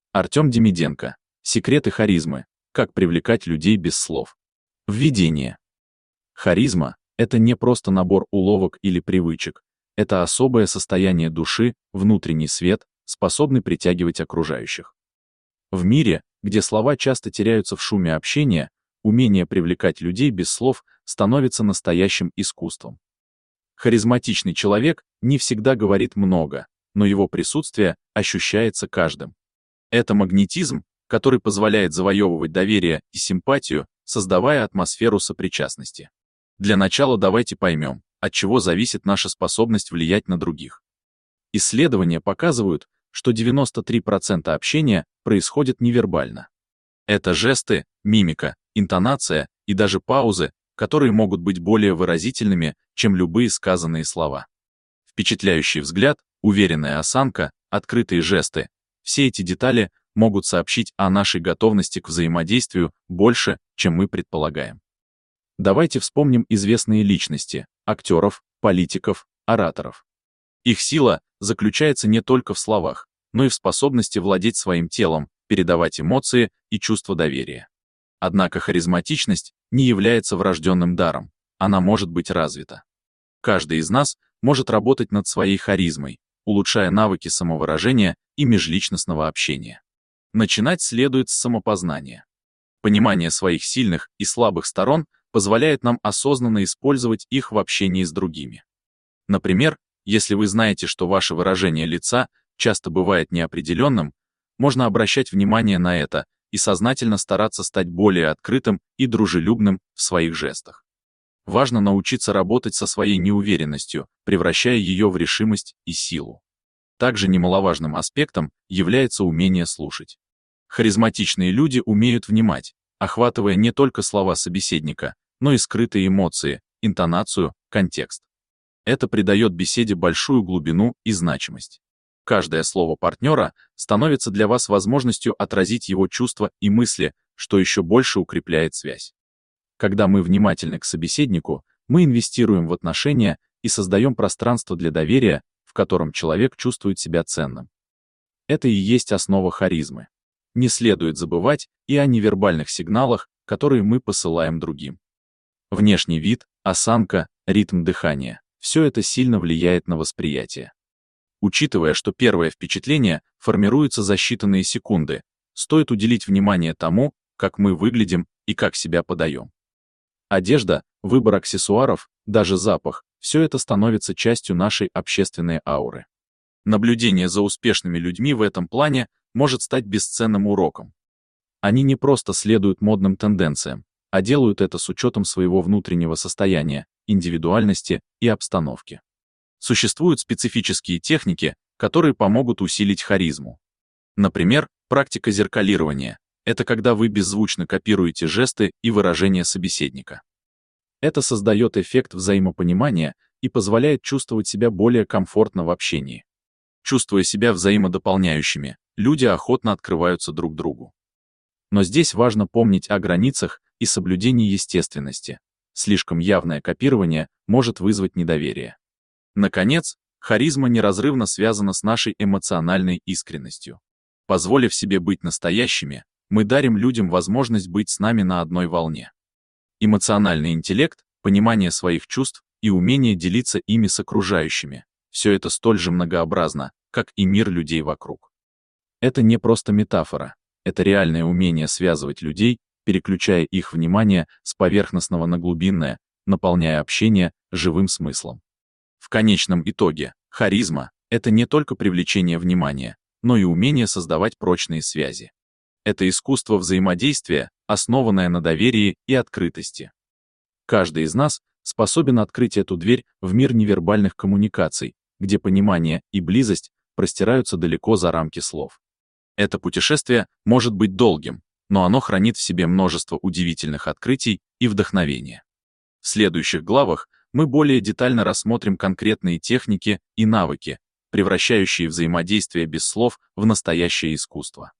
Артем Демиденко. Секреты харизмы. Как привлекать людей без слов. Введение. Харизма — это не просто набор уловок или привычек. Это особое состояние души, внутренний свет, способный притягивать окружающих. В мире, где слова часто теряются в шуме общения, умение привлекать людей без слов становится настоящим искусством. Харизматичный человек не всегда говорит много, но его присутствие ощущается каждым. Это магнетизм, который позволяет завоевывать доверие и симпатию, создавая атмосферу сопричастности. Для начала давайте поймем, от чего зависит наша способность влиять на других. Исследования показывают, что 93% общения происходит невербально. Это жесты, мимика, интонация и даже паузы, которые могут быть более выразительными, чем любые сказанные слова. Впечатляющий взгляд, уверенная осанка, открытые жесты — все эти детали могут сообщить о нашей готовности к взаимодействию больше, чем мы предполагаем. Давайте вспомним известные личности — актеров, политиков, ораторов. Их сила заключается не только в словах, но и в способности владеть своим телом, передавать эмоции и чувство доверия. Однако харизматичность не является врожденным даром, она может быть развита. Каждый из нас может работать над своей харизмой, улучшая навыки самовыражения и межличностного общения. Начинать следует с самопознания. Понимание своих сильных и слабых сторон позволяет нам осознанно использовать их в общении с другими. Например, если вы знаете, что ваше выражение лица часто бывает неопределенным, можно обращать внимание на это и сознательно стараться стать более открытым и дружелюбным в своих жестах. Важно научиться работать со своей неуверенностью, превращая ее в решимость и силу. Также немаловажным аспектом является умение слушать. Харизматичные люди умеют внимать, охватывая не только слова собеседника, но и скрытые эмоции, интонацию, контекст. Это придает беседе большую глубину и значимость. Каждое слово партнера становится для вас возможностью отразить его чувства и мысли, что еще больше укрепляет связь. Когда мы внимательны к собеседнику, мы инвестируем в отношения и создаем пространство для доверия, в котором человек чувствует себя ценным. Это и есть основа харизмы. Не следует забывать и о невербальных сигналах, которые мы посылаем другим. Внешний вид, осанка, ритм дыхания — все это сильно влияет на восприятие. Учитывая, что первое впечатление формируется за считанные секунды, стоит уделить внимание тому, как мы выглядим и как себя подаем. Одежда, выбор аксессуаров, даже запах — все это становится частью нашей общественной ауры. Наблюдение за успешными людьми в этом плане может стать бесценным уроком. Они не просто следуют модным тенденциям, а делают это с учетом своего внутреннего состояния, индивидуальности и обстановки. Существуют специфические техники, которые помогут усилить харизму. Например, практика зеркалирования — это когда вы беззвучно копируете жесты и выражения собеседника. Это создает эффект взаимопонимания и позволяет чувствовать себя более комфортно в общении. Чувствуя себя взаимодополняющими, люди охотно открываются друг другу. Но здесь важно помнить о границах и соблюдении естественности. Слишком явное копирование может вызвать недоверие. Наконец, харизма неразрывно связана с нашей эмоциональной искренностью. Позволив себе быть настоящими, мы дарим людям возможность быть с нами на одной волне. Эмоциональный интеллект, понимание своих чувств и умение делиться ими с окружающими — все это столь же многообразно, как и мир людей вокруг. Это не просто метафора, это реальное умение связывать людей, переключая их внимание с поверхностного на глубинное, наполняя общение живым смыслом. В конечном итоге, харизма — это не только привлечение внимания, но и умение создавать прочные связи. Это искусство взаимодействия, основанное на доверии и открытости. Каждый из нас способен открыть эту дверь в мир невербальных коммуникаций, где понимание и близость простираются далеко за рамки слов. Это путешествие может быть долгим, но оно хранит в себе множество удивительных открытий и вдохновения. В следующих главах мы более детально рассмотрим конкретные техники и навыки, превращающие взаимодействие без слов в настоящее искусство.